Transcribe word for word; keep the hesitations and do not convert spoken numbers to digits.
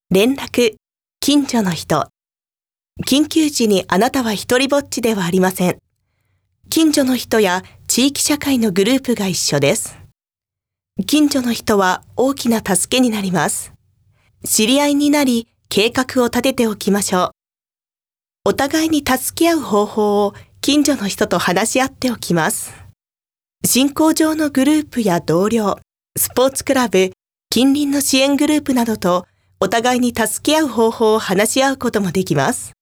連絡、近所の人。緊急時にあなたは一人ぼっちではありません。近所の人や地域社会のグループが一緒です。近所の人は大きな助けになります。知り合いになり、計画を立てておきましょう。お互いに助け合う方法を近所の人と話し合っておきます。信仰上のグループや同僚、スポーツクラブ、近隣の支援グループなどとお互いに助け合う方法を話し合うこともできます。